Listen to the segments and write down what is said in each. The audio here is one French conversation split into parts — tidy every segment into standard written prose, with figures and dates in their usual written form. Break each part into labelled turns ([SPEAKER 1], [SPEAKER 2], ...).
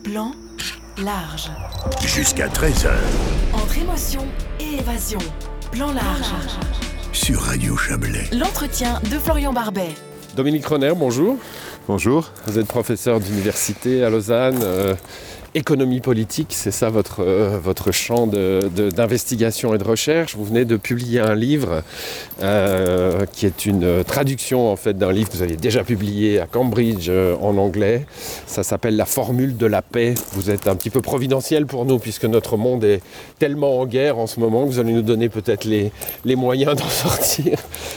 [SPEAKER 1] Plan large.
[SPEAKER 2] Jusqu'à 13h.
[SPEAKER 1] Entre émotion et évasion. Plan large.
[SPEAKER 2] Sur Radio Chablais.
[SPEAKER 1] L'entretien de Florian Barbet.
[SPEAKER 3] Dominique Renner, bonjour.
[SPEAKER 4] Bonjour.
[SPEAKER 3] Vous êtes professeur d'université à Lausanne. Économie politique, c'est ça votre champ d'investigation et de recherche. Vous venez de publier un livre qui est une traduction en fait d'un livre que vous aviez déjà publié à Cambridge en anglais. Ça s'appelle La formule de la paix. Vous êtes un petit peu providentiel pour nous puisque notre monde est tellement en guerre en ce moment que vous allez nous donner peut-être les moyens d'en sortir.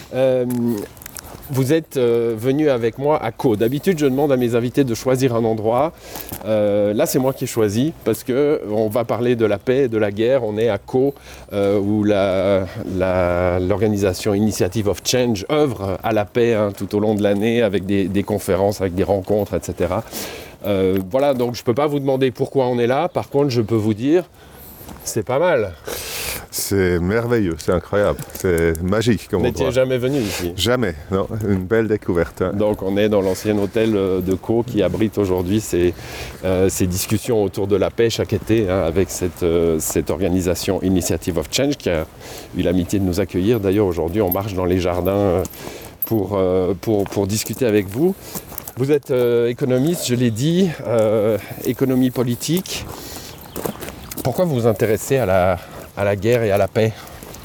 [SPEAKER 3] Vous êtes venu avec moi à Caux. D'habitude, je demande à mes invités de choisir un endroit. Là, c'est moi qui ai choisi parce qu'on va parler de la paix et de la guerre. On est à Caux où l'organisation Initiative of Change œuvre à la paix tout au long de l'année avec des conférences, avec des rencontres, etc. Voilà, donc je ne peux pas vous demander pourquoi on est là. Par contre, je peux vous dire, c'est pas mal.
[SPEAKER 4] C'est merveilleux, c'est incroyable, c'est magique comme endroit.
[SPEAKER 3] Vous n'étiez jamais venu ici?
[SPEAKER 4] Jamais, non, une belle découverte.
[SPEAKER 3] Donc on est dans l'ancien hôtel de Caux qui abrite aujourd'hui ces discussions autour de la paix chaque été avec cette organisation Initiative of Change qui a eu l'amitié de nous accueillir. D'ailleurs aujourd'hui on marche dans les jardins pour discuter avec vous. Vous êtes économiste, je l'ai dit, économie politique. Pourquoi vous vous intéressez à la guerre et à la paix?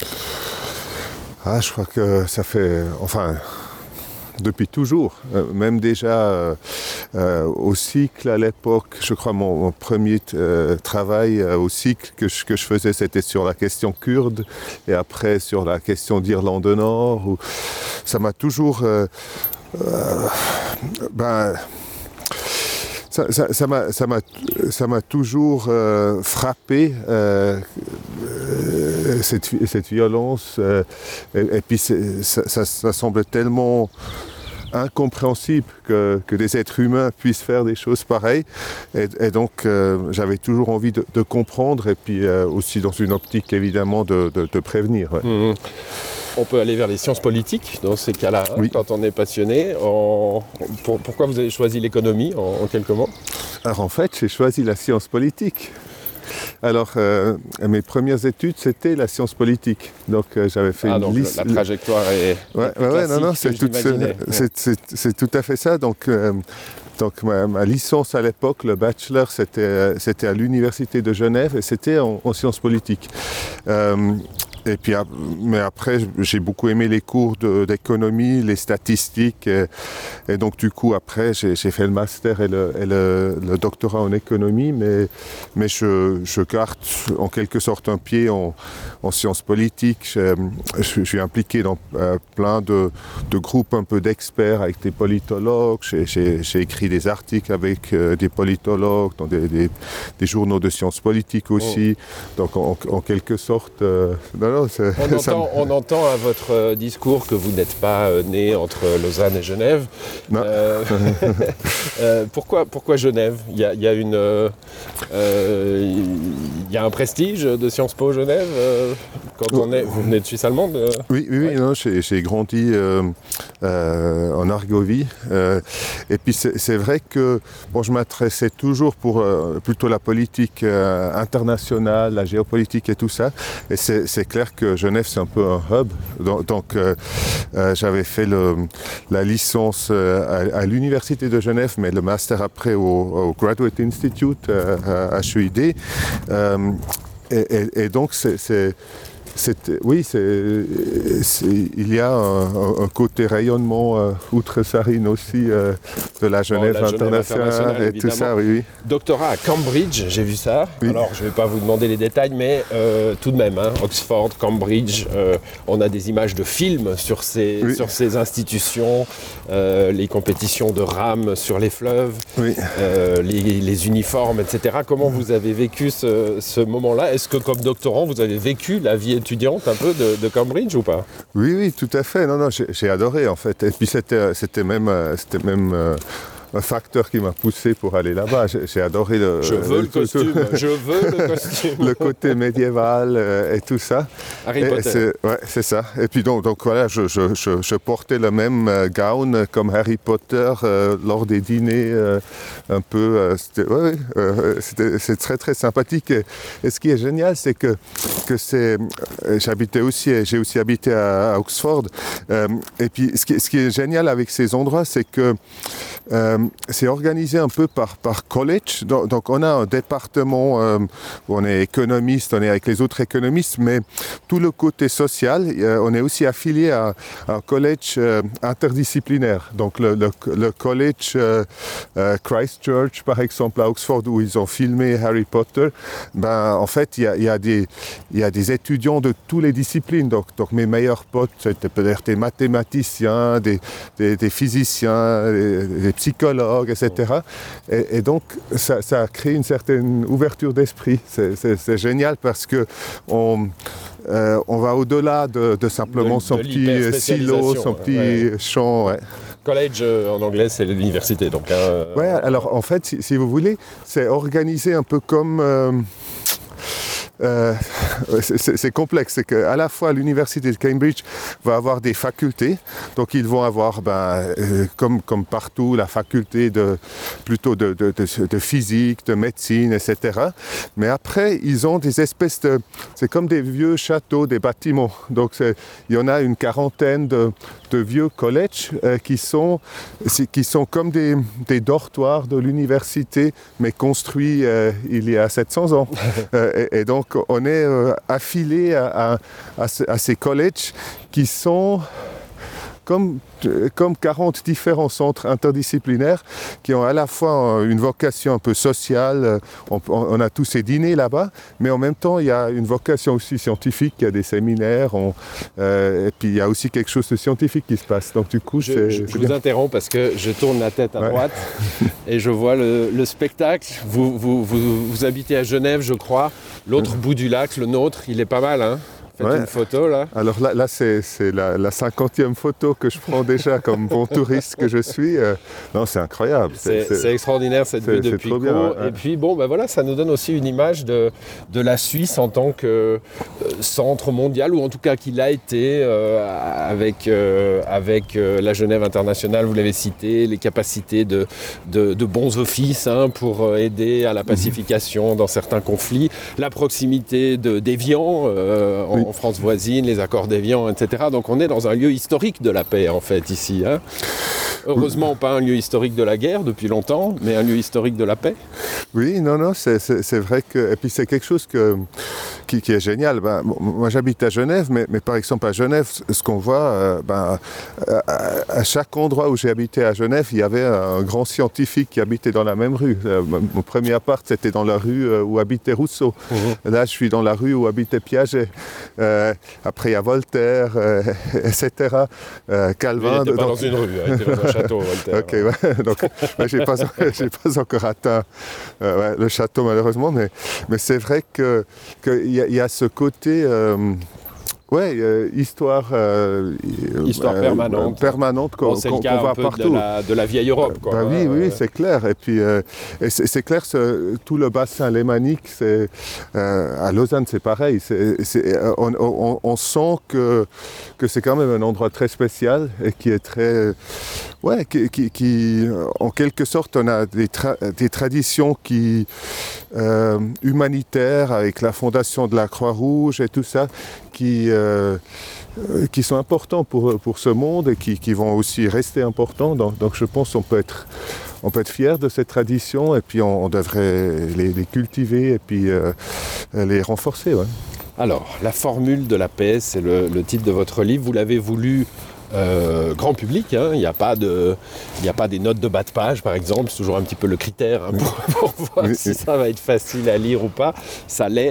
[SPEAKER 4] Je crois que ça fait, depuis toujours, même déjà au cycle à l'époque, je crois mon premier travail au cycle que je faisais, c'était sur la question kurde et après sur la question d'Irlande du Nord. Ça m'a toujours... Ça m'a toujours frappé cette violence et puis ça semble tellement incompréhensible que des êtres humains puissent faire des choses pareilles et donc j'avais toujours envie de comprendre et puis aussi dans une optique évidemment de prévenir. Ouais.
[SPEAKER 3] Mmh. On peut aller vers les sciences politiques dans ces cas-là, oui. Quand on est passionné. Pourquoi vous avez choisi l'économie en quelques mots?
[SPEAKER 4] Alors en fait, j'ai choisi la science politique. Alors, mes premières études, c'était la science politique. Donc, j'avais fait une liste.
[SPEAKER 3] La trajectoire est
[SPEAKER 4] c'est tout à fait ça. Donc ma licence à l'époque, le bachelor, c'était à l'université de Genève et c'était en sciences politiques. Et puis, mais après, j'ai beaucoup aimé les cours d'économie, les statistiques. Et donc, du coup, après, j'ai fait le master et le doctorat en économie. Mais je garde en quelque sorte un pied en sciences politiques. Je suis impliqué dans plein de groupes un peu d'experts avec des politologues. J'ai écrit des articles avec des politologues dans des journaux de sciences politiques aussi. Donc, en quelque sorte...
[SPEAKER 3] On entend à votre discours que vous n'êtes pas né entre Lausanne et Genève.
[SPEAKER 4] Non.
[SPEAKER 3] Pourquoi Genève? Il y a un prestige de Sciences Po Genève vous venez de Suisse allemande?
[SPEAKER 4] Oui. Non, j'ai grandi en Argovie. Et puis c'est vrai que je m'intéressais toujours pour plutôt la politique internationale, la géopolitique et tout ça. Et c'est clair que Genève, c'est un peu un hub. Donc j'avais fait la licence à l'université de Genève, mais le master après au Graduate Institute à HEID. Et donc, il y a un côté rayonnement outre-Sarine aussi de la Genève internationale et tout ça, oui.
[SPEAKER 3] Doctorat à Cambridge, j'ai vu ça. Oui. Alors, je ne vais pas vous demander les détails, mais tout de même, Oxford, Cambridge, on a des images de films sur ces institutions, les compétitions de rames sur les fleuves, les uniformes, etc. Comment vous avez vécu ce moment-là? Est-ce que, comme doctorant, vous avez vécu la vie étudiante un peu de Cambridge ou pas?
[SPEAKER 4] Oui, tout à fait. Non, j'ai adoré en fait. Et puis c'était même un facteur qui m'a poussé pour aller là-bas. J'ai adoré
[SPEAKER 3] Je veux le costume.
[SPEAKER 4] Le côté médiéval et tout ça.
[SPEAKER 3] Harry Potter.
[SPEAKER 4] C'est ça. Et puis donc voilà, je portais le même gown comme Harry Potter lors des dîners un peu. C'est très très sympathique. Et ce qui est génial, c'est que j'ai aussi habité à Oxford. Et puis ce qui est génial avec ces endroits, c'est que c'est organisé un peu par college. Donc on a un département où on est économiste, on est avec les autres économistes, mais tout le côté social, on est aussi affilié à un college interdisciplinaire. Donc le college Christ Church, par exemple, à Oxford, où ils ont filmé Harry Potter, en fait, il y a des étudiants de toutes les disciplines. Donc mes meilleurs potes, c'était peut-être des mathématiciens, des physiciens, des psychologues, etc. Et donc, ça a créé une certaine ouverture d'esprit. C'est génial parce que on va au-delà de simplement son petit silo, son petit champ. Ouais.
[SPEAKER 3] College en anglais, c'est l'université. Donc,
[SPEAKER 4] ouais, alors en fait, si vous voulez, c'est organisé un peu comme... c'est complexe, c'est qu'à la fois l'université de Cambridge va avoir des facultés, donc ils vont avoir comme partout la faculté plutôt de physique, de médecine, etc. Mais après ils ont des espèces c'est comme des vieux châteaux, des bâtiments, donc il y en a une quarantaine de vieux collèges qui sont comme des dortoirs de l'université, mais construits il y a 700 ans. Et donc on est affilié à ces collèges qui sont comme 40 différents centres interdisciplinaires qui ont à la fois une vocation un peu sociale, on a tous ces dîners là-bas, mais en même temps il y a une vocation aussi scientifique, il y a des séminaires, et puis il y a aussi quelque chose de scientifique qui se passe. Donc du coup,
[SPEAKER 3] je vous interromps parce que je tourne la tête à droite et je vois le spectacle. Vous habitez à Genève, je crois, l'autre bout du lac, le nôtre, il est pas mal, hein? Faites une photo là.
[SPEAKER 4] Alors là c'est la 50e photo que je prends déjà comme bon touriste que je suis. Non, c'est incroyable.
[SPEAKER 3] C'est extraordinaire cette vue depuis Pau. Bien, ouais. Et puis voilà, ça nous donne aussi une image de la Suisse en tant que centre mondial, ou en tout cas qu'il a été avec la Genève internationale, vous l'avez cité, les capacités de bons offices pour aider à la pacification dans certains conflits, la proximité d'Évian en France voisine, les accords d'Évian, etc. Donc on est dans un lieu historique de la paix en fait ici. Hein. Heureusement pas un lieu historique de la guerre depuis longtemps, mais un lieu historique de la paix.
[SPEAKER 4] Oui, non, c'est vrai que... Et puis c'est quelque chose qui est génial. Moi j'habite à Genève, mais par exemple à Genève, ce qu'on voit, à chaque endroit où j'ai habité à Genève, il y avait un grand scientifique qui habitait dans la même rue. Mon premier appart, c'était dans la rue où habitait Rousseau. Mmh. Là, je suis dans la rue où habitait Piaget. Après, il y a Voltaire, etc. Calvin.
[SPEAKER 3] Il n'était pas dans une rue, il était dans un château, Voltaire.
[SPEAKER 4] Ok, ouais. Donc, j'ai pas encore atteint le château, malheureusement, mais c'est vrai qu'il y a ce côté... histoire permanente qu'on voit partout.
[SPEAKER 3] De la vieille Europe. Quoi.
[SPEAKER 4] Oui, c'est clair. Et puis, c'est clair, tout le bassin lémanique, à Lausanne, c'est pareil. On sent que c'est quand même un endroit très spécial et qui est très... qui en quelque sorte, on a des traditions humanitaires avec la fondation de la Croix-Rouge et tout ça, qui sont importants pour ce monde et qui vont aussi rester importants. Donc je pense qu'on peut être fier de ces traditions et puis on devrait les cultiver et puis les renforcer. Ouais.
[SPEAKER 3] Alors, la formule de la paix, c'est le titre de votre livre. Vous l'avez voulu grand public, hein. Il n'y a pas des notes de bas de page par exemple, c'est toujours un petit peu le critère pour voir si ça va être facile à lire ou pas, ça l'est.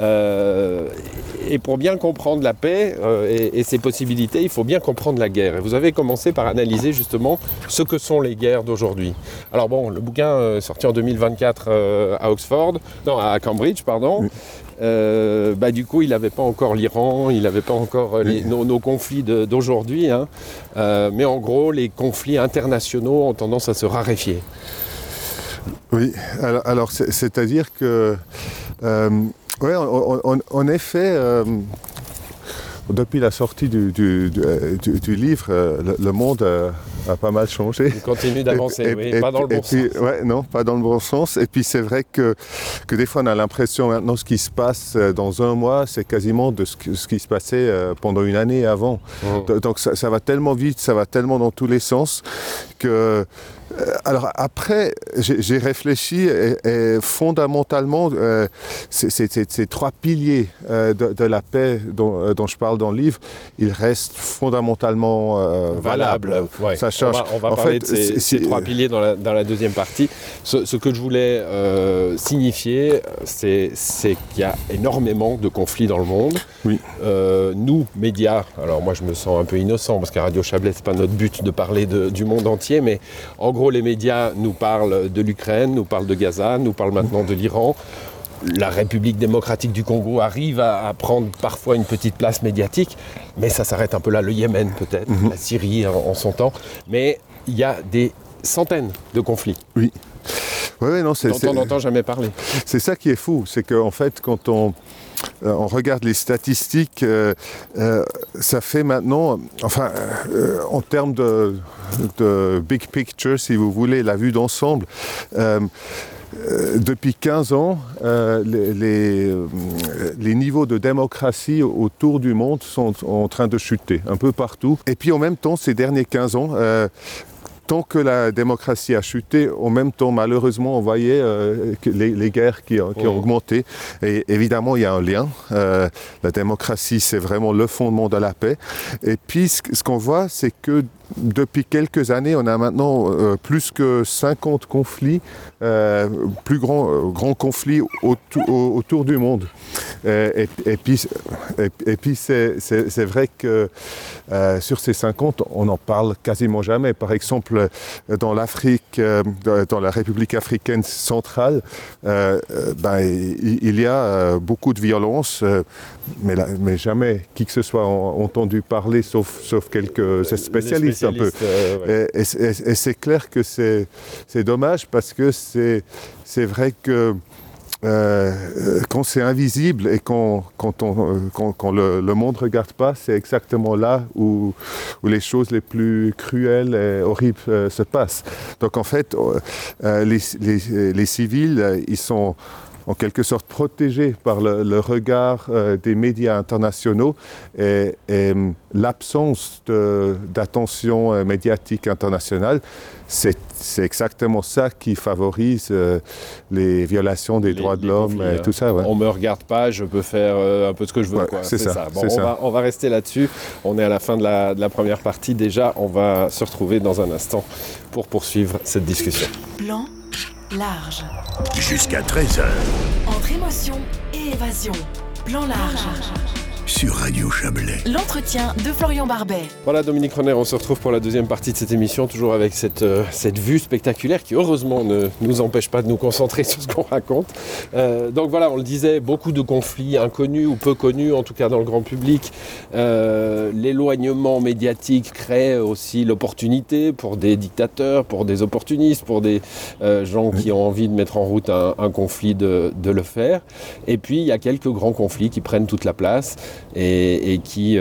[SPEAKER 3] Et pour bien comprendre la paix et ses possibilités, il faut bien comprendre la guerre. Et vous avez commencé par analyser justement ce que sont les guerres d'aujourd'hui. Alors bon, le bouquin sorti en 2024 à Cambridge, pardon. Oui. Du coup, il n'avait pas encore l'Iran, il n'avait pas encore nos conflits d'aujourd'hui. bien. Mais en gros, les conflits internationaux ont tendance à se raréfier.
[SPEAKER 4] Oui, alors c'est-à-dire que, ouais, en effet, depuis la sortie du livre, le monde a pas mal changé.
[SPEAKER 3] Il continue d'avancer, pas dans le bon sens.
[SPEAKER 4] Ouais, non, pas dans le bon sens. Et puis c'est vrai que des fois on a l'impression maintenant ce qui se passe dans un mois, c'est quasiment de ce qui se passait pendant une année avant. Donc ça va tellement vite, ça va tellement dans tous les sens que... Alors après, j'ai réfléchi et fondamentalement, ces trois piliers de la paix dont je parle dans le livre, ils restent fondamentalement valables.
[SPEAKER 3] Ouais.
[SPEAKER 4] Ça change.
[SPEAKER 3] On va parler de ces trois piliers dans la deuxième partie. Ce que je voulais signifier, c'est qu'il y a énormément de conflits dans le monde.
[SPEAKER 4] Oui.
[SPEAKER 3] Nous, médias, alors moi je me sens un peu innocent parce qu'à Radio Chablais, c'est pas notre but de parler du monde entier, mais en gros, les médias nous parlent de l'Ukraine, nous parlent de Gaza, nous parlent maintenant de l'Iran. La République démocratique du Congo arrive à prendre parfois une petite place médiatique, mais ça s'arrête un peu là. Le Yémen peut-être, la Syrie en son temps. Mais il y a des centaines de conflits.
[SPEAKER 4] Oui. Ouais, non,
[SPEAKER 3] dont on n'entend jamais parler.
[SPEAKER 4] C'est ça qui est fou, c'est qu'en fait, quand on regarde les statistiques, ça fait maintenant, en termes de big picture, si vous voulez, la vue d'ensemble, depuis 15 ans, les niveaux de démocratie autour du monde sont en train de chuter, un peu partout. Et puis en même temps, ces derniers 15 ans, tant que la démocratie a chuté, en même temps, malheureusement, on voyait les guerres qui ont augmenté. Et évidemment, il y a un lien. La démocratie, c'est vraiment le fondement de la paix. Et puis, ce qu'on voit, c'est que depuis quelques années, on a maintenant plus que 50 conflits, plus grands conflits autour du monde. Et puis c'est vrai que sur ces 50, on n'en parle quasiment jamais. Par exemple, dans l'Afrique, dans la République africaine centrale, il y a beaucoup de violence, mais jamais qui que ce soit entendu parler, sauf quelques spécialistes un peu. Et c'est clair que c'est dommage parce que c'est vrai que quand c'est invisible et quand le monde ne regarde pas, c'est exactement là où les choses les plus cruelles et horribles se passent. Donc en fait, les civils, ils sont en quelque sorte protégés par le regard des médias internationaux et l'absence d'attention médiatique internationale, c'est exactement ça qui favorise les violations des droits de l'homme et tout ça. Ouais.
[SPEAKER 3] On ne me regarde pas, je peux faire un peu ce que je veux.
[SPEAKER 4] Ouais,
[SPEAKER 3] quoi.
[SPEAKER 4] C'est ça.
[SPEAKER 3] Bon, on va rester là-dessus. On est à la fin de la première partie. Déjà, on va se retrouver dans un instant pour poursuivre cette discussion.
[SPEAKER 1] Plan large.
[SPEAKER 2] Jusqu'à 13h.
[SPEAKER 1] Entre émotion et évasion. Plan large.
[SPEAKER 2] Sur Radio Chablais.
[SPEAKER 1] L'entretien de Florian Barbet.
[SPEAKER 3] Voilà, Dominique Renner, on se retrouve pour la deuxième partie de cette émission, toujours avec cette vue spectaculaire qui, heureusement, ne nous empêche pas de nous concentrer sur ce qu'on raconte. Donc voilà, on le disait, beaucoup de conflits inconnus ou peu connus, en tout cas dans le grand public. L'éloignement médiatique crée aussi l'opportunité pour des dictateurs, pour des opportunistes, pour des gens qui ont envie de mettre en route un conflit de le faire. Et puis, il y a quelques grands conflits qui prennent toute la place. Et qui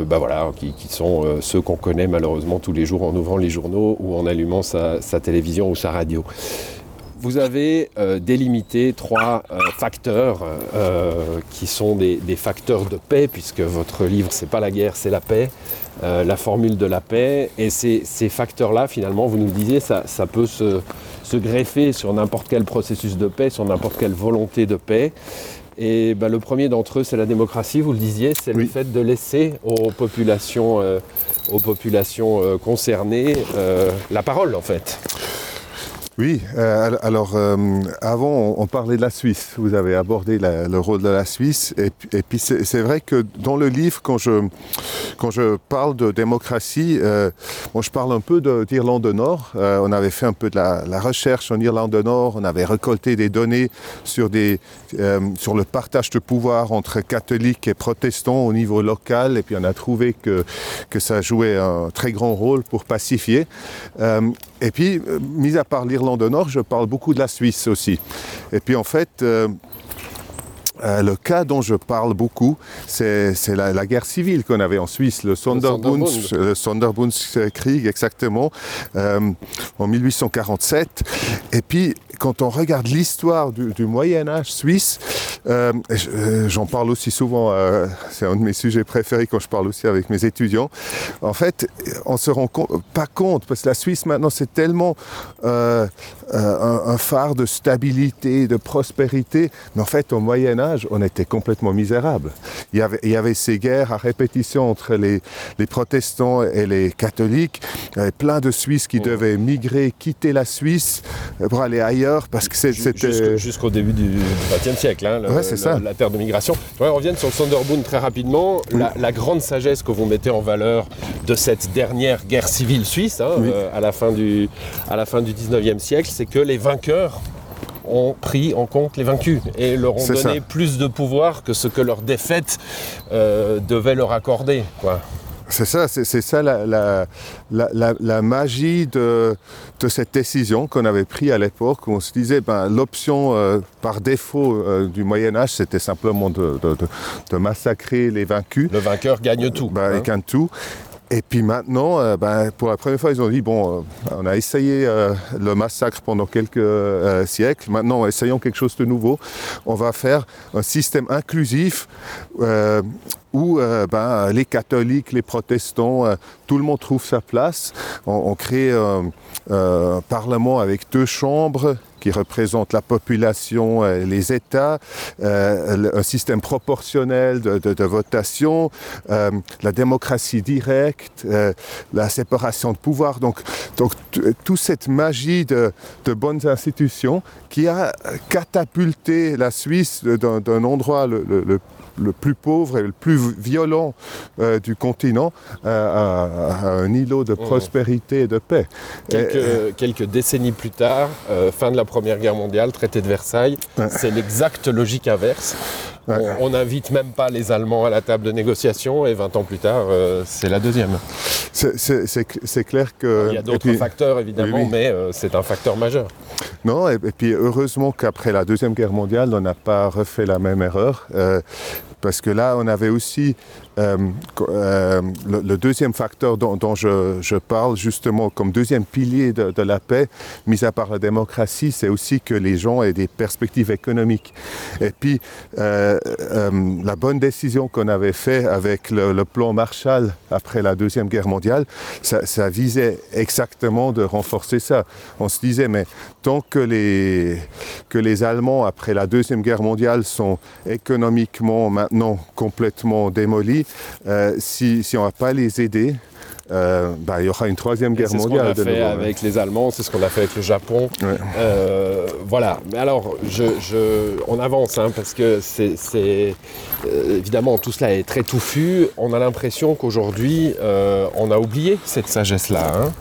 [SPEAKER 3] sont ceux qu'on connaît malheureusement tous les jours en ouvrant les journaux ou en allumant sa télévision ou sa radio. Vous avez délimité 3 facteurs qui sont des facteurs de paix, puisque votre livre, c'est pas la guerre, c'est la paix, la formule de la paix. Et ces facteurs-là, finalement, vous nous le disiez, ça peut se greffer sur n'importe quel processus de paix, sur n'importe quelle volonté de paix. Et le premier d'entre eux, c'est la démocratie, vous le disiez, c'est le fait de laisser aux populations concernées la parole, en fait.
[SPEAKER 4] Oui, alors avant on parlait de la Suisse, vous avez abordé le rôle de la Suisse et puis c'est vrai que dans le livre quand je parle de démocratie, je parle un peu d'Irlande du Nord, on avait fait un peu de la recherche en Irlande du Nord, on avait récolté des données sur le partage de pouvoir entre catholiques et protestants au niveau local et puis on a trouvé que ça jouait un très grand rôle pour pacifier. Et puis, mis à part l'Irlande du Nord, je parle beaucoup de la Suisse aussi. Et puis en fait, le cas dont je parle beaucoup, c'est la guerre civile qu'on avait en Suisse, le Sonderbundskrieg exactement, en 1847. Et puis, quand on regarde l'histoire du Moyen-Âge suisse, j'en parle aussi souvent, c'est un de mes sujets préférés quand je parle aussi avec mes étudiants. En fait, on ne se rend pas compte, parce que la Suisse maintenant c'est tellement un phare de stabilité, de prospérité, mais en fait au Moyen-Âge, on était complètement misérable. Il y avait ces guerres à répétition entre les protestants et les catholiques. Il y avait plein de Suisses qui devaient migrer, quitter la Suisse pour aller ailleurs parce que c'était...
[SPEAKER 3] Jusqu'au début du XXe siècle, hein, la terre de migration. On revient sur le Sonderbund très rapidement. La grande sagesse que vous mettez en valeur de cette dernière guerre civile suisse, à la fin du XIXe siècle, c'est que les vainqueurs ont pris en compte les vaincus et leur ont donné plus de pouvoir que ce que leur défaite devait leur accorder, quoi.
[SPEAKER 4] C'est ça la magie de cette décision qu'on avait prise à l'époque, où on se disait l'option par défaut du Moyen-Âge, c'était simplement de massacrer les vaincus.
[SPEAKER 3] Le vainqueur gagne tout.
[SPEAKER 4] Il gagne tout. Et puis maintenant, pour la première fois, ils ont dit, on a essayé le massacre pendant quelques siècles, maintenant essayons quelque chose de nouveau. On va faire un système inclusif où les catholiques, les protestants, tout le monde trouve sa place. On crée un parlement avec 2 chambres qui représentent la population et les États, un système proportionnel de votation, la démocratie directe, la séparation de pouvoir. Donc toute cette magie de bonnes institutions qui a catapulté la Suisse d'un endroit le plus pauvre et le plus violent du continent à un îlot de prospérité et de paix.
[SPEAKER 3] Quelques décennies plus tard, fin de la Première Guerre mondiale, traité de Versailles, c'est l'exacte logique inverse. On n'invite même pas les Allemands à la table de négociation et 20 ans plus tard, c'est la deuxième.
[SPEAKER 4] C'est clair que...
[SPEAKER 3] Il y a d'autres facteurs évidemment, mais c'est un facteur majeur.
[SPEAKER 4] Non, et puis heureusement qu'après la Deuxième Guerre mondiale, on n'a pas refait la même erreur. Parce que là, on avait aussi le deuxième facteur dont je parle justement comme deuxième pilier de la paix, mis à part la démocratie, c'est aussi que les gens aient des perspectives économiques. Et puis, la bonne décision qu'on avait faite avec le plan Marshall après la Deuxième Guerre mondiale, ça visait exactement de renforcer ça. On se disait, mais tant que les Allemands, après la Deuxième Guerre mondiale, sont économiquement maintenant complètement démolis, si on ne va pas les aider, il y aura une troisième guerre mondiale.
[SPEAKER 3] C'est ce qu'on a fait avec les Allemands, c'est ce qu'on a fait avec le Japon. Ouais. Voilà. Mais alors, on avance, parce que c'est évidemment, tout cela est très touffu. On a l'impression qu'aujourd'hui, on a oublié cette sagesse-là.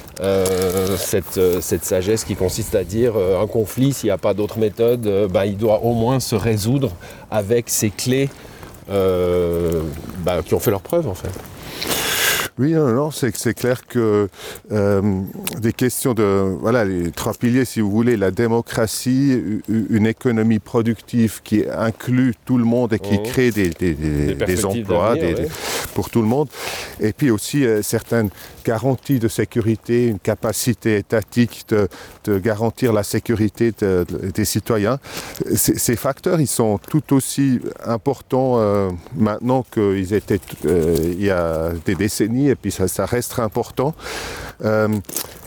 [SPEAKER 3] Cette sagesse qui consiste à dire un conflit, s'il n'y a pas d'autre méthode, il doit au moins se résoudre avec ces clés qui ont fait leur preuve, en fait.
[SPEAKER 4] Oui, non, c'est clair que des questions les 3 piliers, si vous voulez, la démocratie, une économie productive qui inclut tout le monde et qui crée des emplois pour tout le monde, et puis aussi certaines garanties de sécurité, une capacité étatique de garantir la sécurité des citoyens. Ces facteurs, ils sont tout aussi importants maintenant qu'ils étaient il y a des décennies, et puis ça restera important.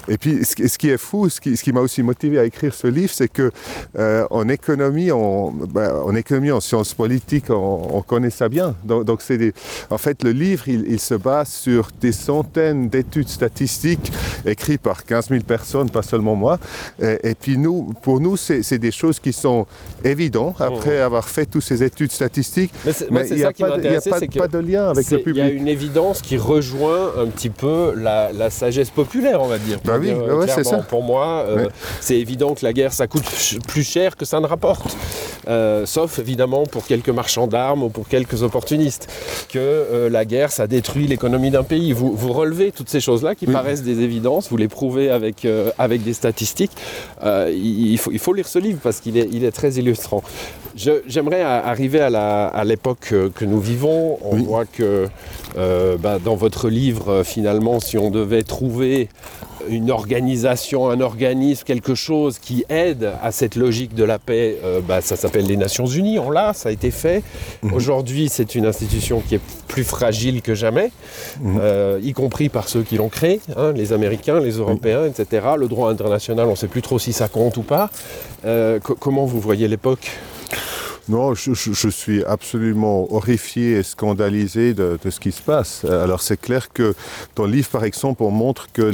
[SPEAKER 4] Et puis, ce qui est fou, ce qui m'a aussi motivé à écrire ce livre, c'est que en économie, en sciences politiques, on connaît ça bien. Donc en fait, le livre, il se base sur des centaines d'études statistiques écrites par 15 000 personnes, pas seulement moi. Et puis pour nous, c'est des choses qui sont évidentes après avoir fait toutes ces études statistiques.
[SPEAKER 3] Mais il n'y a
[SPEAKER 4] pas de lien avec le public.
[SPEAKER 3] Il y a une évidence qui rejoint un petit peu la sagesse populaire, on va dire.
[SPEAKER 4] Bah oui, c'est ça.
[SPEAKER 3] Pour moi, c'est évident que la guerre, ça coûte plus cher que ça ne rapporte. Sauf évidemment pour quelques marchands d'armes ou pour quelques opportunistes. Que la guerre, ça détruit l'économie d'un pays. Vous relevez toutes ces choses-là qui paraissent des évidences, vous les prouvez avec des statistiques. Il faut lire ce livre parce qu'il est très illustrant. J'aimerais arriver à l'époque que nous vivons. On voit que dans votre livre, finalement, si on devait trouver une organisation, un organisme, quelque chose qui aide à cette logique de la paix, ça s'appelle les Nations Unies, ça a été fait. Aujourd'hui, c'est une institution qui est plus fragile que jamais, y compris par ceux qui l'ont créée, les Américains, les Européens, etc. Le droit international, on ne sait plus trop si ça compte ou pas. Comment vous voyez l'époque ?
[SPEAKER 4] Non, je suis absolument horrifié et scandalisé de ce qui se passe. Alors c'est clair que dans le livre, par exemple, on montre que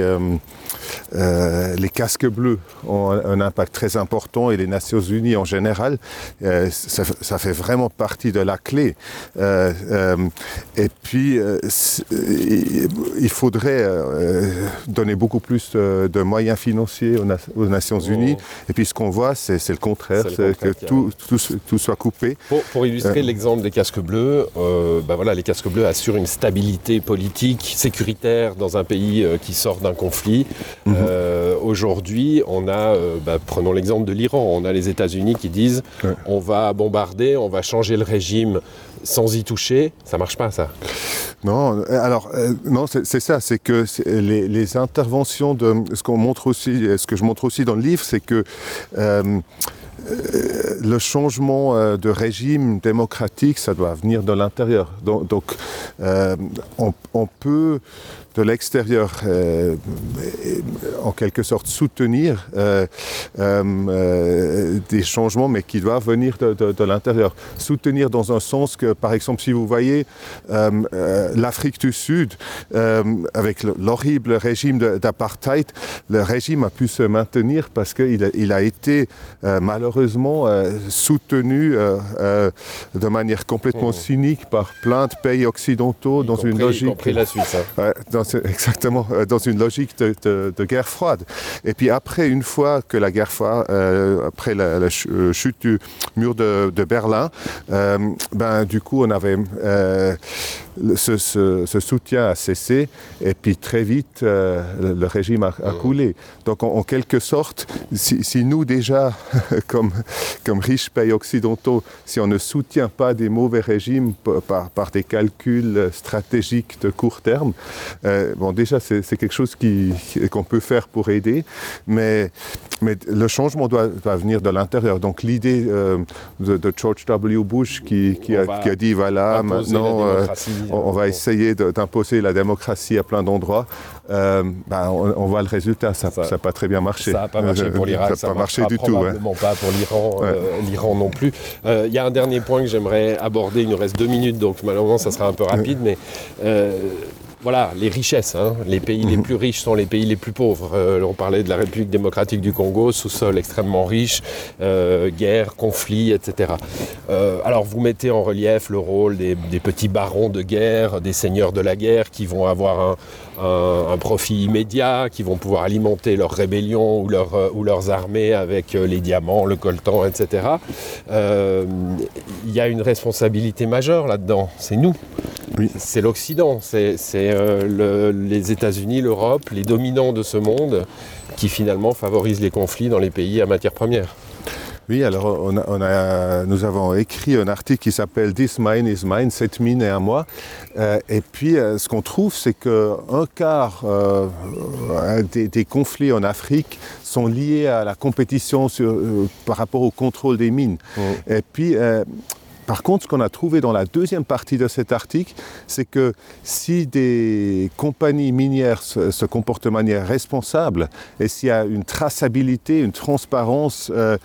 [SPEAKER 4] les casques bleus ont un impact très important et les Nations Unies en général, ça fait vraiment partie de la clé. Et puis, il faudrait donner beaucoup plus de moyens financiers aux Nations Unies. Et puis ce qu'on voit, c'est le contraire, c'est que tout soit coupé.
[SPEAKER 3] Pour illustrer l'exemple des casques bleus, les casques bleus assurent une stabilité politique, sécuritaire dans un pays qui sort d'un conflit. Aujourd'hui, on a, prenons l'exemple de l'Iran, on a les États-Unis qui disent on va bombarder, on va changer le régime sans y toucher. Ça marche pas, ça.
[SPEAKER 4] Non, alors non, c'est ça, c'est que les interventions de ce que je montre aussi dans le livre, c'est que le changement de régime démocratique, ça doit venir de l'intérieur. Donc on peut de l'extérieur, en quelque sorte soutenir des changements, mais qui doivent venir de l'intérieur. Soutenir dans un sens que, par exemple, si vous voyez l'Afrique du Sud, avec l'horrible régime d'apartheid, le régime a pu se maintenir parce qu'il a été malheureusement soutenu de manière complètement cynique par plein de pays occidentaux dans une logique... Y
[SPEAKER 3] compris la Suisse.
[SPEAKER 4] Exactement, dans une logique de guerre froide. Et puis après, une fois que la guerre froide, après la chute du mur de Berlin, du coup, on avait ce soutien a cessé, et puis très vite, le régime a coulé. Donc, en quelque sorte, si nous déjà, comme riches pays occidentaux, si on ne soutient pas des mauvais régimes par des calculs stratégiques de court terme, déjà, c'est quelque chose qu'on peut faire pour aider, mais le changement doit venir de l'intérieur. Donc l'idée de George W. Bush qui a dit, voilà, maintenant, on va essayer d'imposer la démocratie à plein d'endroits, on voit le résultat, ça n'a pas très bien marché.
[SPEAKER 3] Ça n'a pas marché pour l'Irak, ça n'a pas marché du tout. Probablement pas pour l'Iran, l'Iran non plus. Il y a un dernier point que j'aimerais aborder, il nous reste 2 minutes, donc malheureusement ça sera un peu rapide, mais... Voilà, les richesses. Les pays les plus riches sont les pays les plus pauvres. On parlait de la République démocratique du Congo, sous-sol extrêmement riche, guerre, conflits, etc. Alors vous mettez en relief le rôle des petits barons de guerre, des seigneurs de la guerre qui vont avoir un profit immédiat, qui vont pouvoir alimenter leur rébellion ou leurs armées avec les diamants, le coltan, etc. Il y a une responsabilité majeure là-dedans, c'est nous. Oui. C'est l'Occident, c'est les États-Unis, l'Europe, les dominants de ce monde qui finalement favorisent les conflits dans les pays à matière première.
[SPEAKER 4] Oui, alors nous avons écrit un article qui s'appelle « This mine is mine », cette mine est à moi. Et puis, ce qu'on trouve, c'est qu'un quart des conflits en Afrique sont liés à la compétition par rapport au contrôle des mines. Et puis, par contre, ce qu'on a trouvé dans la deuxième partie de cet article, c'est que si des compagnies minières se comportent de manière responsable et s'il y a une traçabilité, une transparence de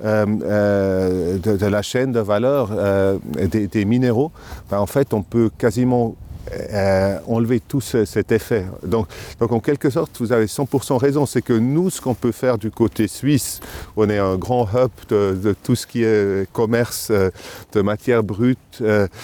[SPEAKER 4] la chaîne de valeur des minéraux, ben en fait, on peut quasiment enlever tout cet effet. Donc en quelque sorte, vous avez 100% raison, c'est que nous, ce qu'on peut faire du côté suisse, on est un grand hub de tout ce qui est commerce de matières brutes.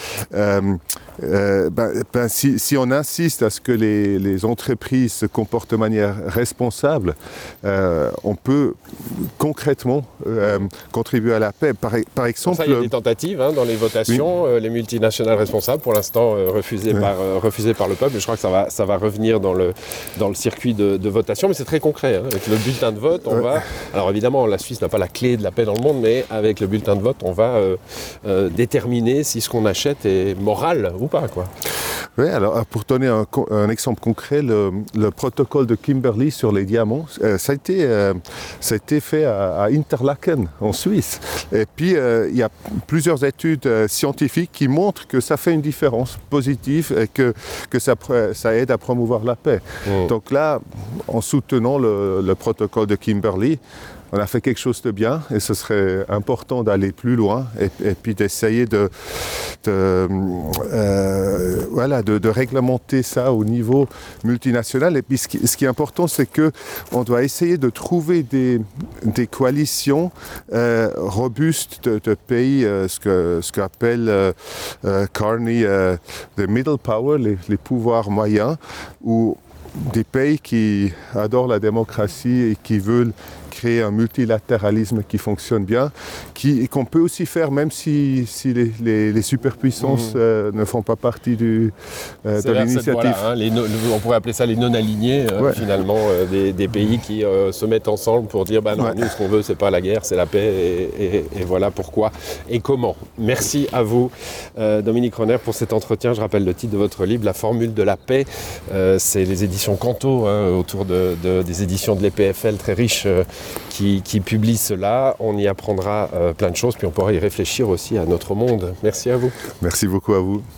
[SPEAKER 4] Si on insiste à ce que les entreprises se comportent de manière responsable, on peut concrètement contribuer à la paix. Par exemple,
[SPEAKER 3] ça, il y a des tentatives dans les votations, oui. Les multinationales responsables, pour l'instant refusées par le peuple. Je crois que ça va revenir dans le circuit de votation, mais c'est très concret. Avec le bulletin de vote, on va... Alors évidemment, la Suisse n'a pas la clé de la paix dans le monde, mais avec le bulletin de vote, on va déterminer si ce qu'on achète est moral ou pas, quoi.
[SPEAKER 4] Oui, alors pour donner un exemple concret, le protocole de Kimberley sur les diamants, ça a été fait à Interlaken, en Suisse. Et puis, il y a plusieurs études scientifiques qui montrent que ça fait une différence positive et que ça aide à promouvoir la paix. Donc là, en soutenant le protocole de Kimberley, on a fait quelque chose de bien et ce serait important d'aller plus loin et puis d'essayer de réglementer ça au niveau multinational. Et puis ce qui est important, c'est qu'on doit essayer de trouver des coalitions robustes de pays, ce qu'appelle Carney the middle power, les pouvoirs moyens, où des pays qui adorent la démocratie et qui veulent créer un multilatéralisme qui fonctionne bien, qu'on peut aussi faire même si les superpuissances ne font pas partie de l'initiative.
[SPEAKER 3] On pourrait appeler ça les non-alignés, finalement, des pays qui se mettent ensemble pour dire nous, ce qu'on veut, c'est pas la guerre, c'est la paix, et voilà pourquoi et comment. Merci à vous, Dominique Renner, pour cet entretien. Je rappelle le titre de votre livre, La formule de la paix. C'est les éditions Canto, autour des éditions de l'EPFL, très riches, qui publie cela. On y apprendra plein de choses, puis on pourra y réfléchir aussi à notre monde. Merci à vous.
[SPEAKER 4] Merci beaucoup à vous.